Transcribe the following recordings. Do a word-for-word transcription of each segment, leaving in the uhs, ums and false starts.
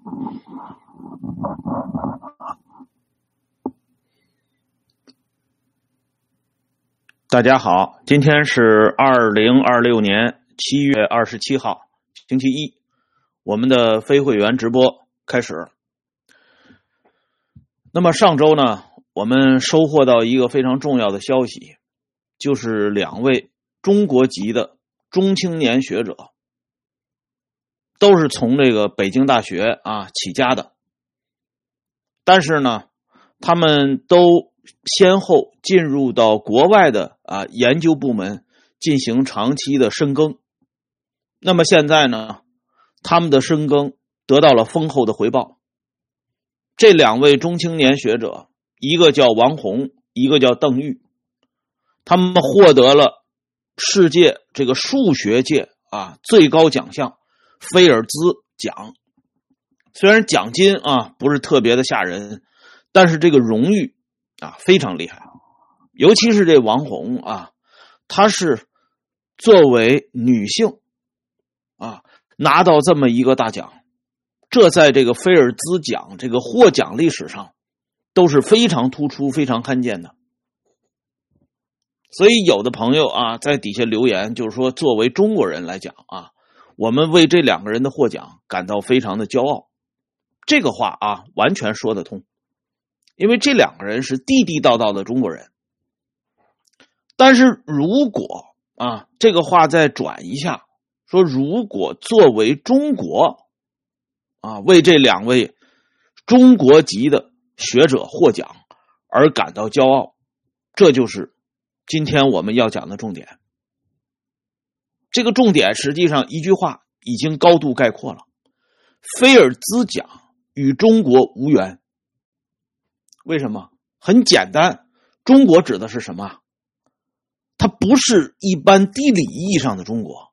大家好，今天是二零二六年七月二十七号，星期一，我们的非会员直播开始。那么上周呢，我们收获到一个非常重要的消息，就是两位中国籍的中青年学者，都是从这个北京大学啊起家的，但是呢，他们都先后进入到国外的啊研究部门进行长期的深耕。那么现在呢，他们的深耕得到了丰厚的回报。这两位中青年学者，一个叫王宏，一个叫邓玉，他们获得了世界这个数学界啊最高奖项菲尔兹奖。虽然奖金啊不是特别的吓人，但是这个荣誉啊非常厉害。尤其是这王宏啊，她是作为女性啊拿到这么一个大奖，这在这个菲尔兹奖这个获奖历史上都是非常突出非常罕见的。所以有的朋友啊在底下留言，就是说作为中国人来讲啊，我们为这两个人的获奖感到非常的骄傲。这个话啊完全说得通，因为这两个人是地地道道的中国人。但是如果啊这个话再转一下，说如果作为中国啊为这两位中国籍的学者获奖而感到骄傲，这就是今天我们要讲的重点。这个重点实际上一句话已经高度概括了，菲尔兹奖与中国无缘。为什么？很简单，中国指的是什么？它不是一般地理意义上的中国，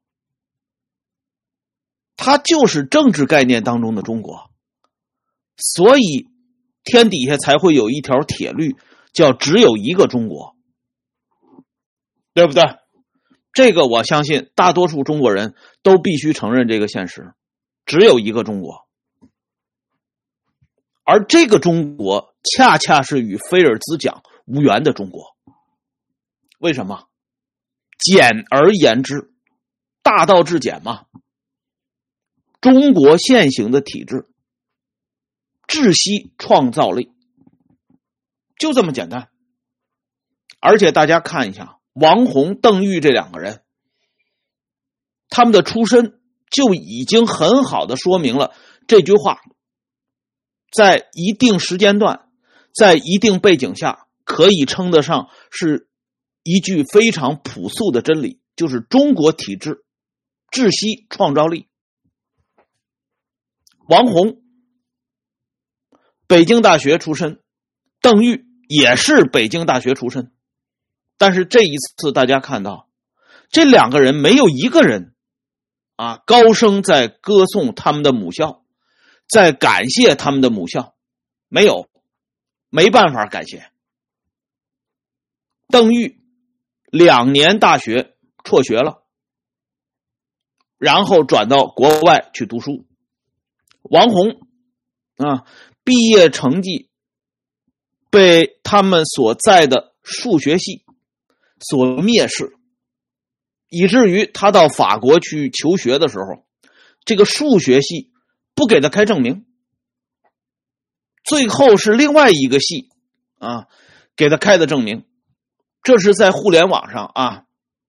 它就是政治概念当中的中国。所以天底下才会有一条铁律，叫只有一个中国，对不对？这个我相信大多数中国人都必须承认这个现实，只有一个中国。而这个中国恰恰是与菲尔兹奖无缘的中国。为什么？简而言之，大道至简嘛。中国现行的体制窒息创造力，就这么简单。而且大家看一下王宏、邓玉这两个人，他们的出身就已经很好的说明了这句话在一定时间段，在一定背景下，可以称得上是一句非常朴素的真理，就是中国体制窒息创造力。王宏北京大学出身，邓玉也是北京大学出身，但是这一次大家看到这两个人没有一个人啊高声在歌颂他们的母校，在感谢他们的母校，没有，没办法感谢。邓玉两年大学辍学了，然后转到国外去读书。王宏啊，毕业成绩被他们所在的数学系所蔑视，以至于他到法国去求学的时候，这个数学系不给他开证明，最后是另外一个系啊给他开的证明。这是在互联网上啊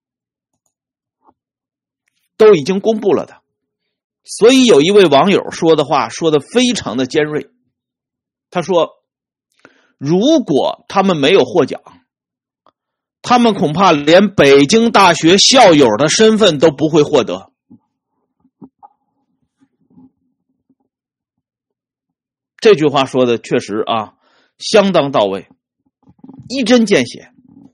都已经公布了的。所以有一位网友说的话说的非常的尖锐，他说如果他们没有获奖，他们恐怕连北京大学校友的身份都不会获得。这句话说的确实啊相当到位，一针见血。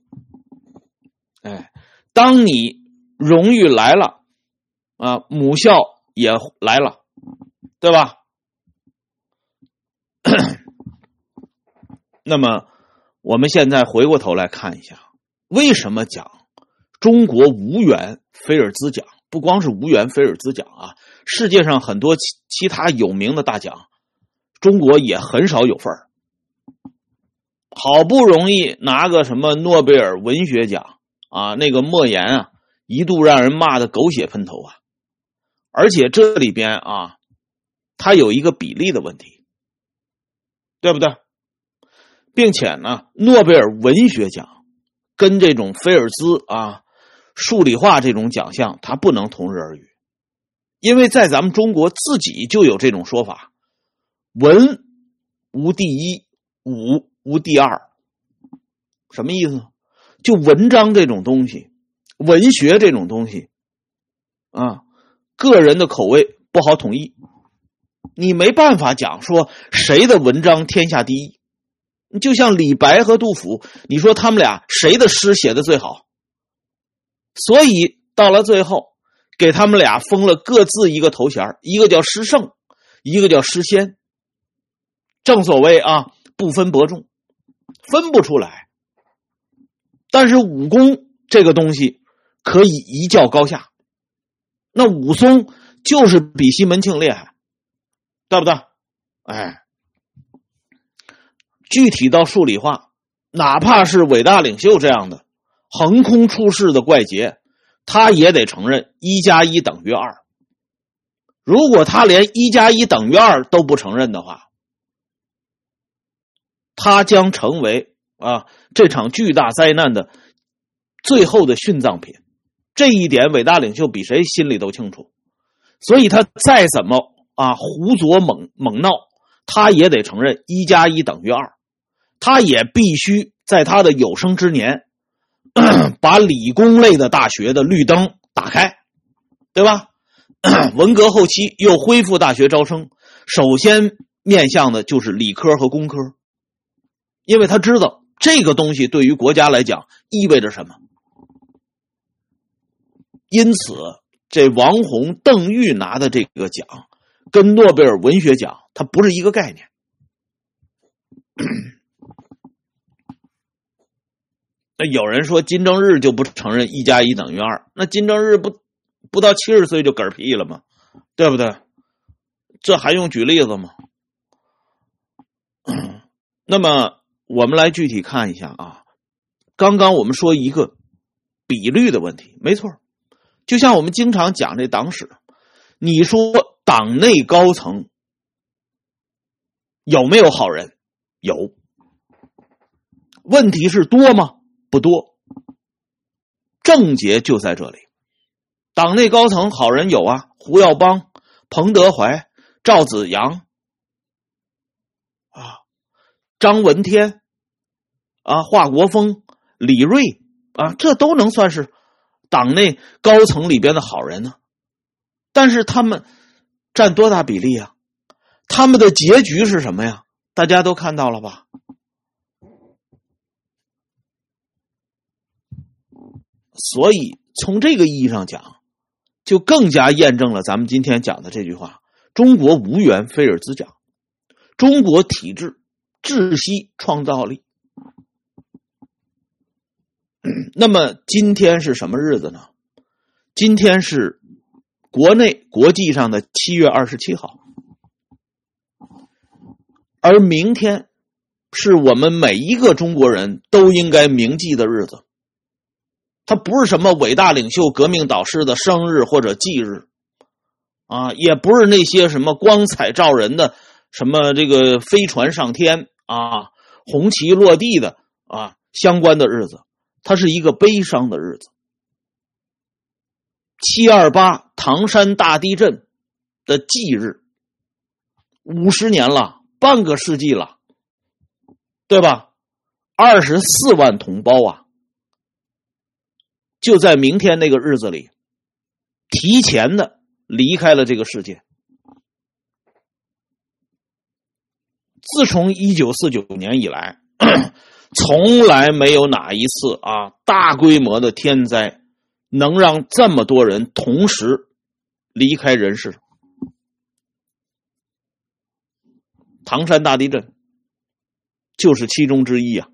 哎，当你荣誉来了啊，母校也来了，对吧？那么我们现在回过头来看一下，为什么讲中国无缘菲尔兹奖？不光是无缘菲尔兹奖啊，世界上很多其其他有名的大奖中国也很少有份儿。好不容易拿个什么诺贝尔文学奖啊，那个莫言啊，一度让人骂得狗血喷头啊。而且这里边啊，它有一个比例的问题，对不对？并且呢，诺贝尔文学奖跟这种菲尔兹啊、数理化这种奖项，它不能同日而语。因为在咱们中国自己就有这种说法，文无第一，武无第二。什么意思？就文章这种东西，文学这种东西啊，个人的口味不好统一，你没办法讲说谁的文章天下第一。就像李白和杜甫，你说他们俩谁的诗写的最好？所以到了最后，给他们俩封了各自一个头衔，一个叫诗圣，一个叫诗仙。正所谓啊，不分伯仲，分不出来。但是武功这个东西可以一较高下，那武松就是比西门庆厉害，对不对？哎，具体到数理化，哪怕是伟大领袖这样的横空出世的怪杰，他也得承认一加一等于二。如果他连一加一等于二都不承认的话，他将成为啊这场巨大灾难的最后的殉葬品。这一点伟大领袖比谁心里都清楚，所以他再怎么啊胡作猛猛闹，他也得承认一加一等于二。他也必须在他的有生之年把理工类的大学的绿灯打开，对吧？文革后期又恢复大学招生，首先面向的就是理科和工科，因为他知道这个东西对于国家来讲意味着什么。因此这王洪、邓玉拿的这个奖跟诺贝尔文学奖它不是一个概念。那有人说金正日就不承认一加一等于二，那金正日不不到七十岁就嗝屁了吗？对不对？这还用举例子吗？那么我们来具体看一下啊，刚刚我们说一个比率的问题，没错，就像我们经常讲这党史，你说党内高层有没有好人？有。问题是多吗？不多。症结就在这里。党内高层好人有啊，胡耀邦、彭德怀、赵紫阳啊，张闻天啊，华国锋、李锐啊，这都能算是党内高层里边的好人呢。但是他们占多大比例啊？他们的结局是什么呀？大家都看到了吧？所以从这个意义上讲，就更加验证了咱们今天讲的这句话：中国无缘菲尔兹奖，中国体制窒息创造力。那么今天是什么日子呢？今天是国内国际上的七月二十七号，而明天是我们每一个中国人都应该铭记的日子。它不是什么伟大领袖、革命导师的生日或者忌日啊，也不是那些什么光彩照人的什么这个飞船上天啊、红旗落地的啊相关的日子，它是一个悲伤的日子。七二八唐山大地震的忌日，五十年了，半个世纪了，对吧？二十四万同胞啊，就在明天那个日子里，提前的离开了这个世界。自从一九四九年以来，从来没有哪一次啊大规模的天灾能让这么多人同时离开人世。唐山大地震就是其中之一啊。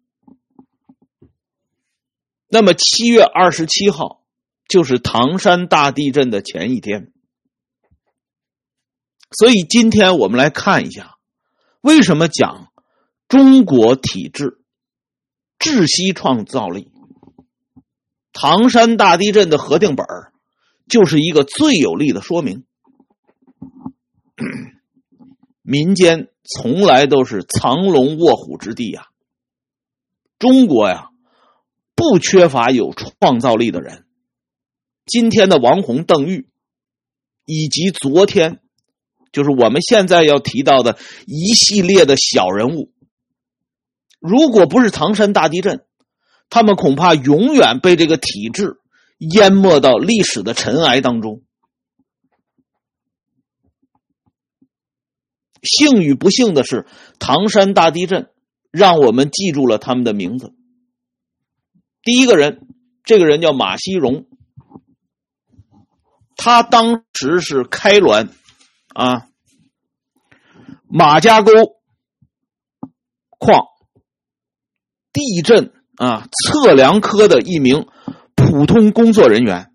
那么七月二十七号就是唐山大地震的前一天。所以今天我们来看一下为什么讲中国体制窒息创造力？唐山大地震的核定本就是一个最有力的说明。民间从来都是藏龙卧虎之地呀，中国呀不缺乏有创造力的人。今天的王洪、邓玉，以及昨天就是我们现在要提到的一系列的小人物，如果不是唐山大地震，他们恐怕永远被这个体制淹没到历史的尘埃当中。幸与不幸的是，唐山大地震让我们记住了他们的名字。第一个人，这个人叫马锡荣，他当时是开滦啊马家沟矿地震啊测量科的一名普通工作人员。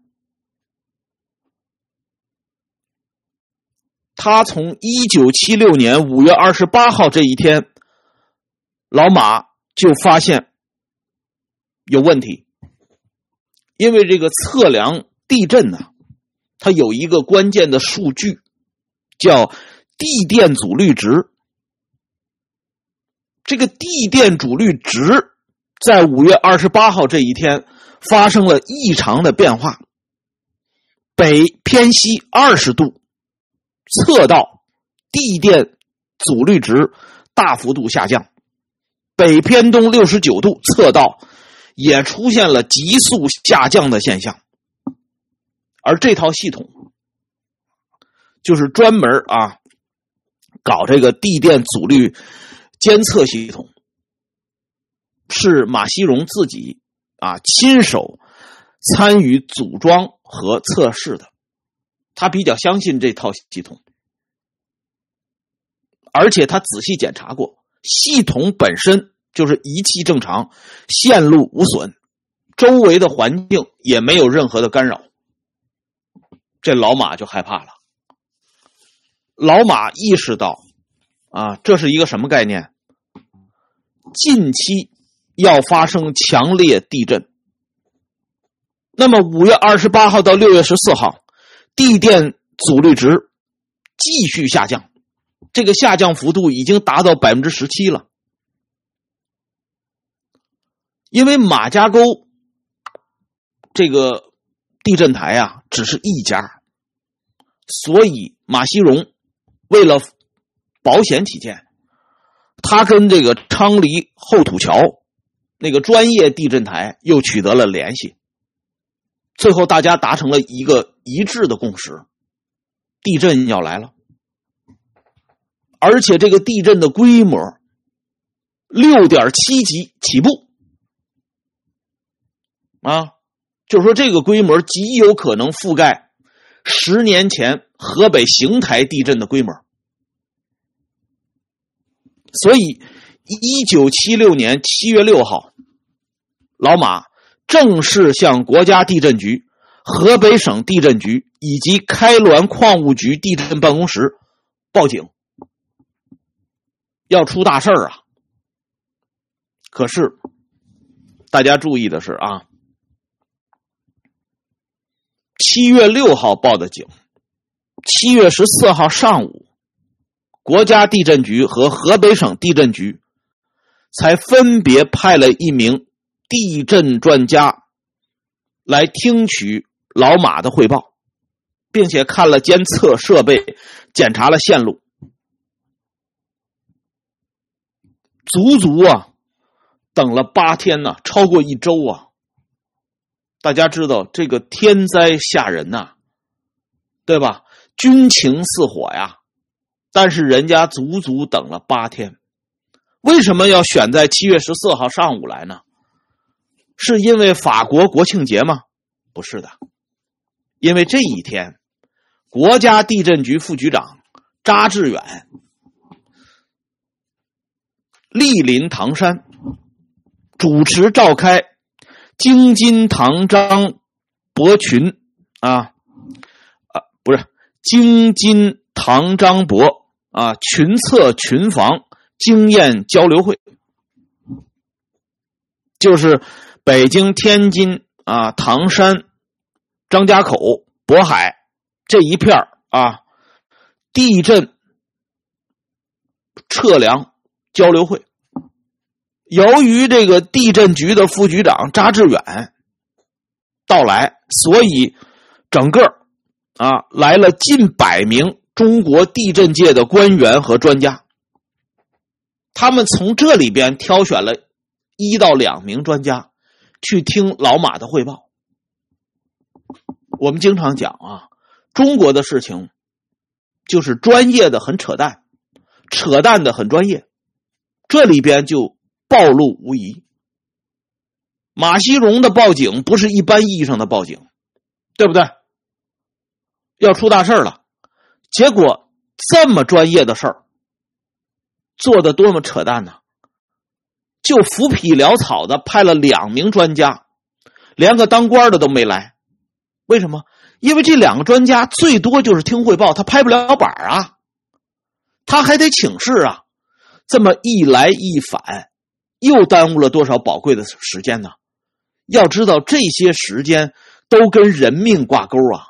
他从一九七六年五月二十八号这一天，老马就发现有问题。因为这个测量地震呢、啊，它有一个关键的数据叫地电阻率值。这个地电阻率值在五月二十八号这一天发生了异常的变化，北偏西二十度，测到地电阻率值大幅度下降，北偏东六十九度，测到也出现了急速下降的现象。而这套系统就是专门啊搞这个地电阻率监测系统，是马锡荣自己啊亲手参与组装和测试的。他比较相信这套系统，而且他仔细检查过，系统本身就是仪器正常，线路无损，周围的环境也没有任何的干扰。这老马就害怕了。老马意识到啊，这是一个什么概念？近期要发生强烈地震。那么五月二十八号到六月十四号，地电阻率值继续下降，这个下降幅度已经达到 百分之十七 了。因为马家沟这个地震台啊只是一家，所以马锡荣为了保险起见，他跟这个昌黎后土桥那个专业地震台又取得了联系。最后大家达成了一个一致的共识，地震要来了。而且这个地震的规模 六点七 级起步啊，就是说这个规模极有可能覆盖十年前河北邢台地震的规模。所以一九七六年七月六号，老马正式向国家地震局、河北省地震局以及开滦矿务局地震办公室报警，要出大事儿啊！可是大家注意的是啊，七月六号报的警，七月十四号上午，国家地震局和河北省地震局才分别派了一名地震专家来听取老马的汇报，并且看了监测设备，检查了线路。足足啊等了八天呢、啊，超过一周啊。大家知道这个天灾吓人呐、啊，对吧？军情似火呀，但是人家足足等了八天。为什么要选在七月十四号上午来呢？是因为法国国庆节吗？不是的，因为这一天，国家地震局副局长查志远莅临唐山，主持召开京津唐张博群啊啊不是京津唐张博啊群测群防经验交流会，就是北京、天津啊、唐山、张家口、渤海这一片啊，地震测量交流会。由于这个地震局的副局长查志远到来，所以整个啊来了近百名中国地震界的官员和专家。他们从这里边挑选了一到两名专家去听老马的汇报。我们经常讲啊，中国的事情就是专业的很扯淡，扯淡的很专业，这里边就暴露无遗。马锡荣的报警不是一般意义上的报警，对不对？要出大事了，结果这么专业的事儿做得多么扯淡呢？就浮皮潦草的派了两名专家，连个当官的都没来。为什么？因为这两个专家最多就是听汇报，他拍不了板啊，他还得请示啊。这么一来一返，又耽误了多少宝贵的时间呢？要知道这些时间都跟人命挂钩啊。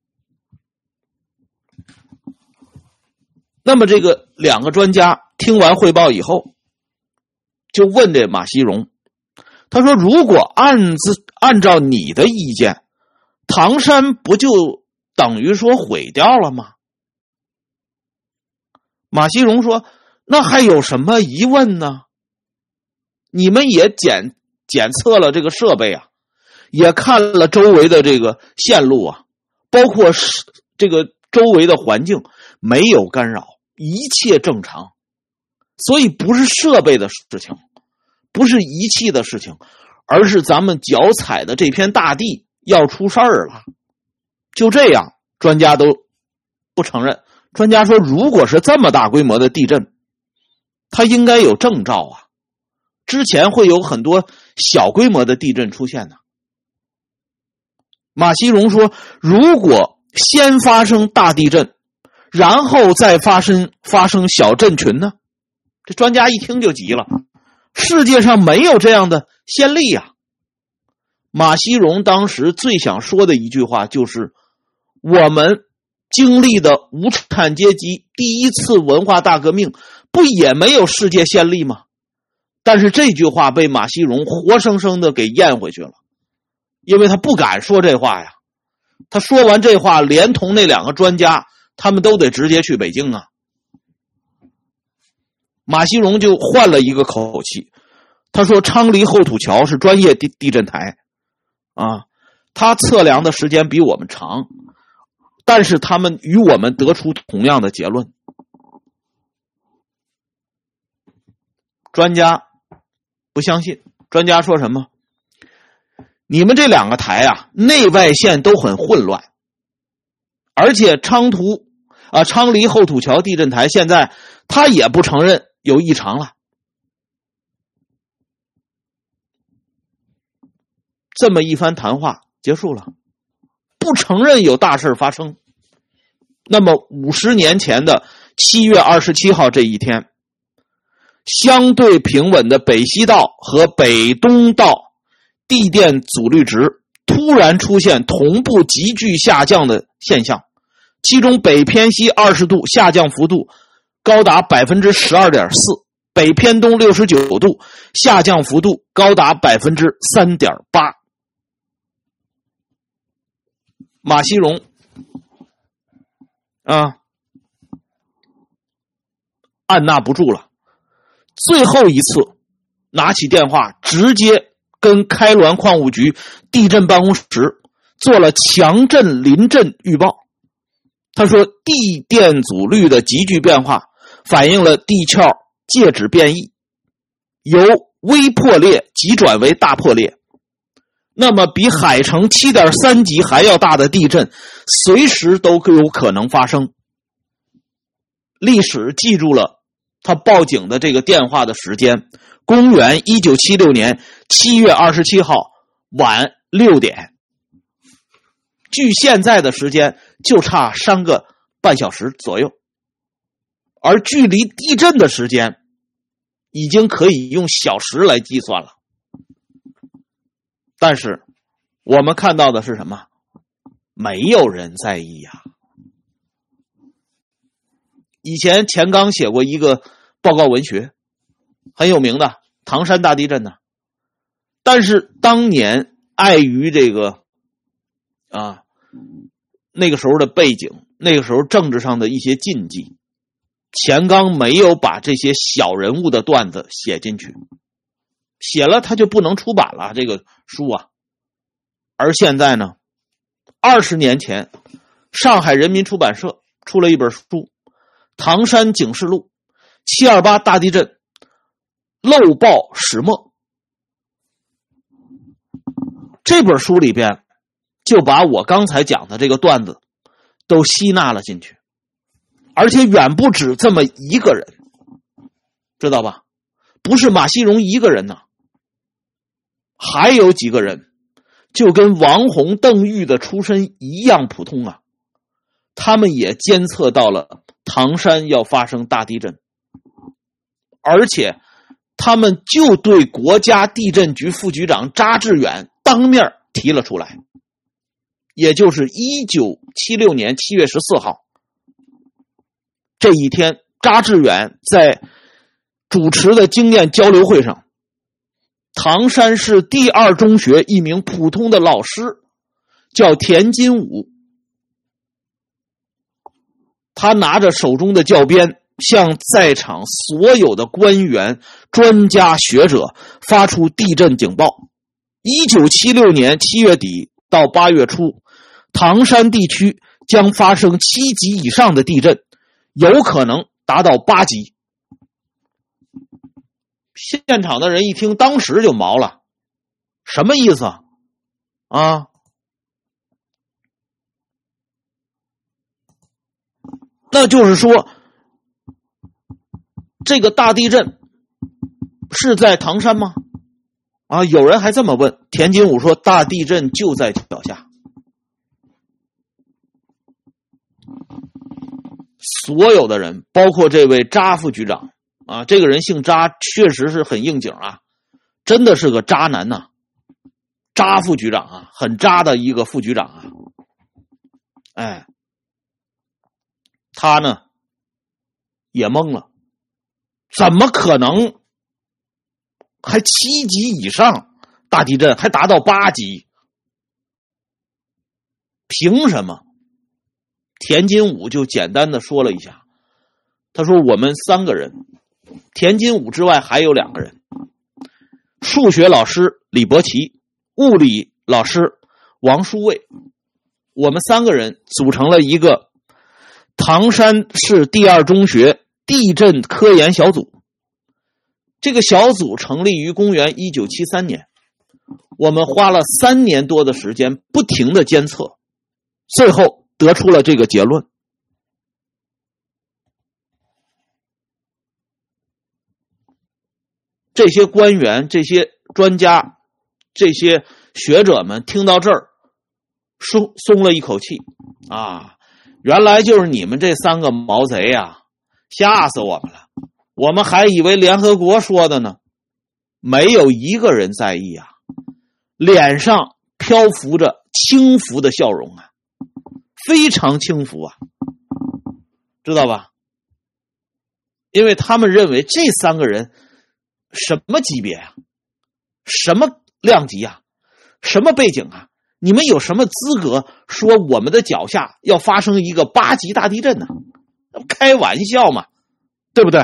那么这个两个专家听完汇报以后，就问这马锡荣，他说如果按自按照你的意见，唐山不就等于说毁掉了吗？马锡荣说，那还有什么疑问呢？你们也检检测了这个设备啊，也看了周围的这个线路啊，包括这个周围的环境没有干扰，一切正常。所以不是设备的事情，不是仪器的事情，而是咱们脚踩的这片大地要出事儿了。就这样，专家都不承认。专家说，如果是这么大规模的地震，它应该有征兆啊，之前会有很多小规模的地震出现的。马锡荣说，如果先发生大地震，然后再发生发生小震群呢？这专家一听就急了，世界上没有这样的先例啊。马锡荣当时最想说的一句话就是，我们经历的无产阶级第一次文化大革命不也没有世界先例吗？但是这句话被马锡荣活生生的给咽回去了，因为他不敢说这话呀。他说完这话，连同那两个专家，他们都得直接去北京啊。马锡荣就换了一个口气，他说昌黎后土桥是专业地地震台啊，他测量的时间比我们长，但是他们与我们得出同样的结论。专家不相信，专家说什么？你们这两个台啊，内外线都很混乱，而且昌图啊昌黎后土桥地震台现在他也不承认有异常了。这么一番谈话结束了，不承认有大事发生。那么五十年前的七月二十七号这一天，相对平稳的北西道和北东道地电阻力值突然出现同步急剧下降的现象，其中北偏西二十度下降幅度高达 百分之十二点四， 北偏东六十九度下降幅度高达 百分之三点八。 马锡荣啊按捺不住了，最后一次拿起电话直接跟开滦矿务局地震办公室做了强震临震预报。他说，地电阻率的急剧变化反映了地壳介质变异，由微破裂急转为大破裂。那么比海城 七点三 级还要大的地震随时都有可能发生。历史记住了他报警的这个电话的时间，公元一九七六年七月二十七号晚六点，距现在的时间就差三个半小时左右，而距离地震的时间已经可以用小时来计算了。但是我们看到的是什么？没有人在意呀。以前钱刚写过一个报告文学，很有名的唐山大地震呢。但是当年碍于这个啊那个时候的背景，那个时候政治上的一些禁忌，钱刚没有把这些小人物的段子写进去，写了他就不能出版了这个书啊。而现在呢，二十年前上海人民出版社出了一本书《唐山警示录》，七二八大地震漏报始末。这本书里边就把我刚才讲的这个段子都吸纳了进去，而且远不止这么一个人，知道吧？不是马锡荣一个人呢，还有几个人就跟王洪、邓玉的出身一样普通啊，他们也监测到了唐山要发生大地震，而且他们就对国家地震局副局长查志远当面提了出来，也就是一九七六年七月十四号这一天，查志远在主持的经验交流会上，唐山市第二中学一名普通的老师叫田金武，他拿着手中的教鞭，向在场所有的官员、专家学者发出地震警报。一九七六年七月底到八月初，唐山地区将发生七级以上的地震，有可能达到八级。现场的人一听，当时就毛了，什么意思啊？啊，那就是说，这个大地震是在唐山吗？啊，有人还这么问。田金武说，大地震就在脚下。所有的人，包括这位查副局长啊，这个人姓查，确实是很应景啊，真的是个渣男呐、啊。查副局长啊，很渣的一个副局长啊。哎，他呢也懵了，怎么可能还七级以上大地震，还达到八级？凭什么？田金武就简单的说了一下，他说我们三个人，田金武之外还有两个人，数学老师李伯奇，物理老师王书卫，我们三个人组成了一个唐山市第二中学地震科研小组。这个小组成立于公元一九七三年，我们花了三年多的时间不停的监测，最后得出了这个结论。这些官员、这些专家、这些学者们听到这儿松松了一口气啊，原来就是你们这三个毛贼啊，吓死我们了，我们还以为联合国说的呢。没有一个人在意啊，脸上漂浮着轻浮的笑容啊，非常轻浮啊，知道吧？因为他们认为这三个人什么级别啊，什么量级啊，什么背景啊，你们有什么资格说我们的脚下要发生一个八级大地震呢？开玩笑嘛，对不对？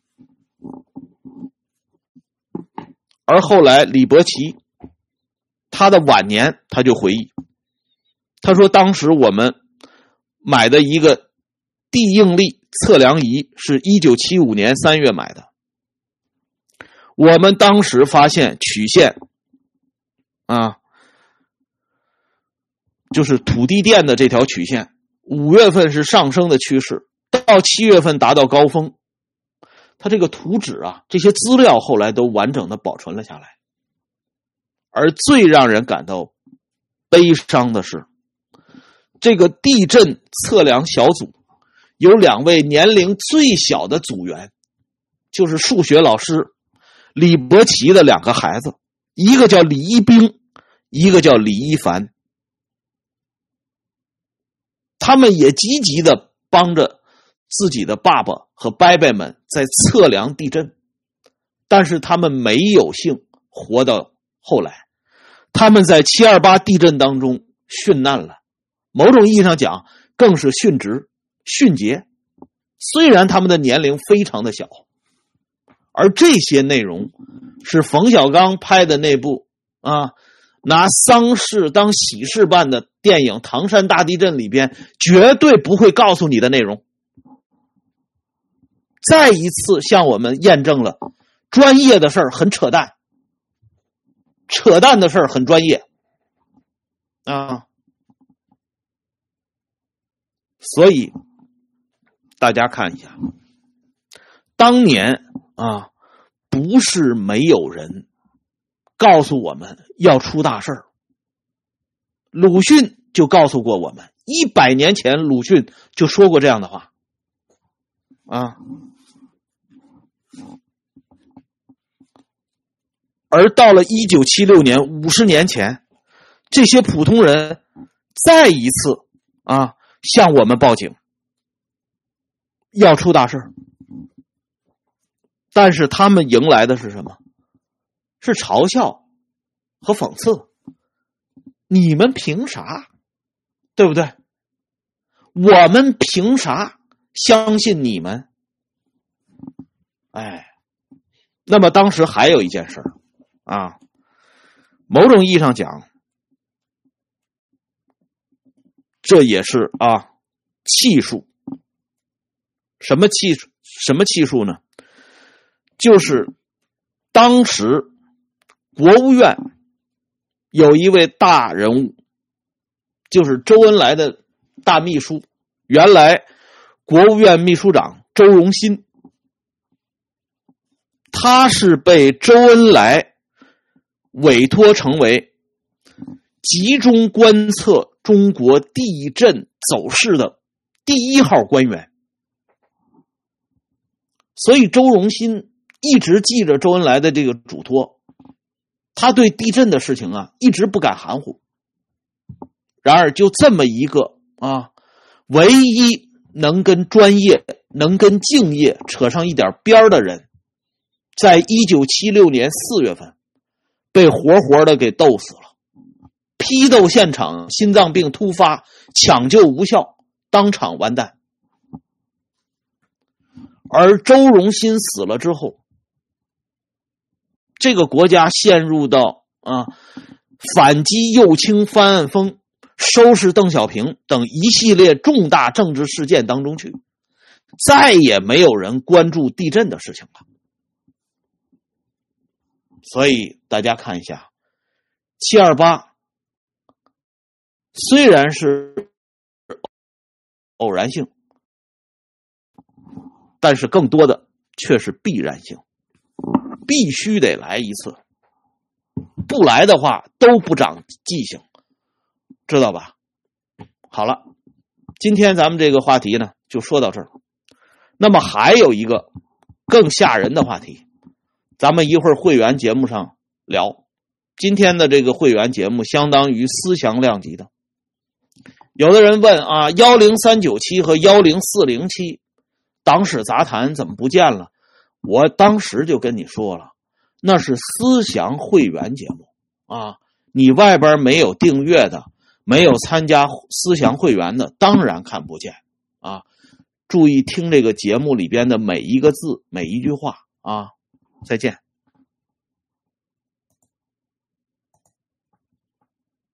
而后来李伯奇他的晚年他就回忆，他说当时我们买的一个地应力测量仪是一九七五年三月买的，我们当时发现曲线啊，就是土地电的这条曲线，五月份是上升的趋势，到七月份达到高峰。他这个图纸啊，这些资料后来都完整的保存了下来。而最让人感到悲伤的是，这个地震测量小组有两位年龄最小的组员，就是数学老师李伯奇的两个孩子，一个叫李一冰，一个叫李一凡。他们也积极的帮着自己的爸爸和伯伯们在测量地震，但是他们没有幸活到后来，他们在七二八地震当中殉难了，某种意义上讲更是殉职殉节，虽然他们的年龄非常的小。而这些内容是冯小刚拍的那部啊拿丧事当喜事办的电影《唐山大地震》里边绝对不会告诉你的内容。再一次向我们验证了专业的事儿很扯淡，扯淡的事儿很专业啊。所以大家看一下，当年啊，不是没有人告诉我们要出大事儿。鲁迅就告诉过我们，一百年前鲁迅就说过这样的话啊。而到了一九七六年，五十年前，这些普通人再一次啊向我们报警，要出大事儿。但是他们迎来的是什么？是嘲笑和讽刺。你们凭啥？对不对？我们凭啥相信你们？哎，那么当时还有一件事啊，某种意义上讲，这也是啊气数。什么气数？什么气数呢？就是当时国务院有一位大人物，就是周恩来的大秘书，原来国务院秘书长周荣新，他是被周恩来委托成为集中观测中国地震走势的第一号官员，所以周荣新一直记着周恩来的这个嘱托，他对地震的事情啊一直不敢含糊。然而就这么一个啊唯一能跟专业能跟敬业扯上一点边的人，在一九七六年四月份被活活的给斗死了，批斗现场心脏病突发，抢救无效，当场完蛋。而周荣新死了之后，这个国家陷入到啊反击右倾翻案风、收拾邓小平等一系列重大政治事件当中去，再也没有人关注地震的事情了。所以大家看一下，七二八虽然是偶然性，但是更多的却是必然性，必须得来一次，不来的话都不长记性，知道吧？好了，今天咱们这个话题呢就说到这儿。那么还有一个更吓人的话题，咱们一会儿会员节目上聊。今天的这个会员节目相当于思想量级的。有的人问啊，一零三九七和一零四零七党史杂谈怎么不见了？我当时就跟你说了，那是思想会员节目啊，你外边没有订阅的，没有参加思想会员的，当然看不见啊。注意听这个节目里边的每一个字，每一句话啊。再见。